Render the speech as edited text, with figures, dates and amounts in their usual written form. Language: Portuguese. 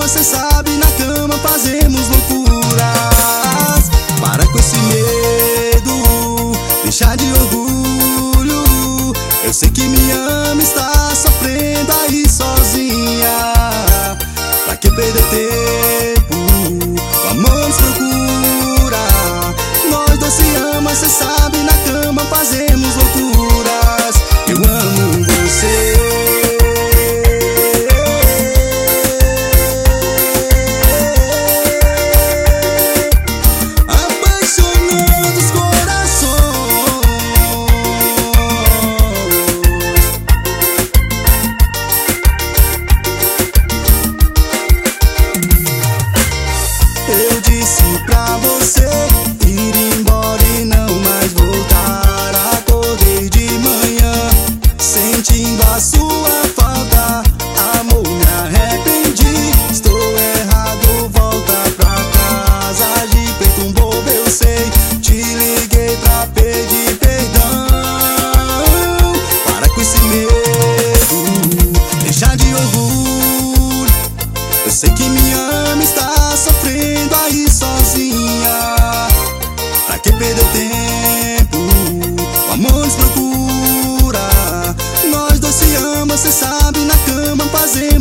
ama, cê sabe, na cama fazemos loucuras. Para com esse medo, deixa de orgulho. Eu sei que me ama, está sofrendo aí sozinha. Pra que perder tempo? O amor nos procura. Nós dois se ama, cê sabe, na cama fazemos loucuras. Eu amo você. Apaixonando os corações. Eu disse pra você ir embora e não mais voltar. Acordei de manhã sentindo a sua falta. Amor, me arrependi, estou errado, volta pra casa. Agi feito um bobo, eu sei, te liguei pra pedir perdão. Para com esse medo, deixa de orgulho. Eu sei que me ama, está sofrendo aí sozinha. Pra que perder tempo? O amor nos procura. Nós dois se ama, cê sabe, na cama fazemos